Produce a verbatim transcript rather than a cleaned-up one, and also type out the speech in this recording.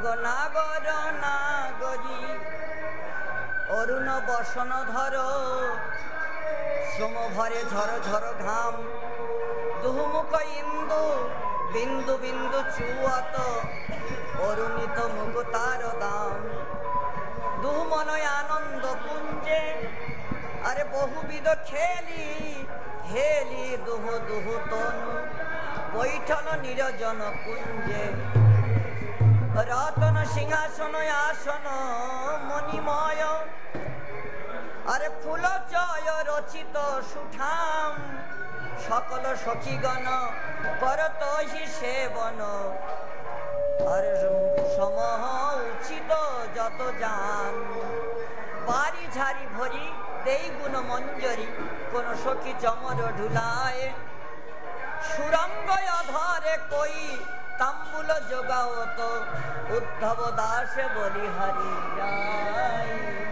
নাগর নাগরী অরুণ বসন ধর শ্রম ভরে ঝর ঝর ঘাম দুহুমুখ ইন্দু বিন্দু বিন্দু চুয়াত অরুণিত মুখ তার দাম দুহুমনয় আনন্দ পুঞ্জে আরে বহুবিধ খেলি হেলি দুহ দুহ তনু বৈঠন নিরজন কুঞ্জে রতন সিংহাসন আসন মণিময় আরে ফুল জয় রচিত সুঠাম সকল সখীগণ করত হি সেবন আরে সমহ উচিত যত জান বাড়ি ঝাড়ি ভরি দেই গুণ মঞ্জরি কোন সখী চমর ঢুলায় সুরঙ্গ ধরে কই তাম্বুল যোগাও তো উদ্ধব দাস বলি হারি যায়।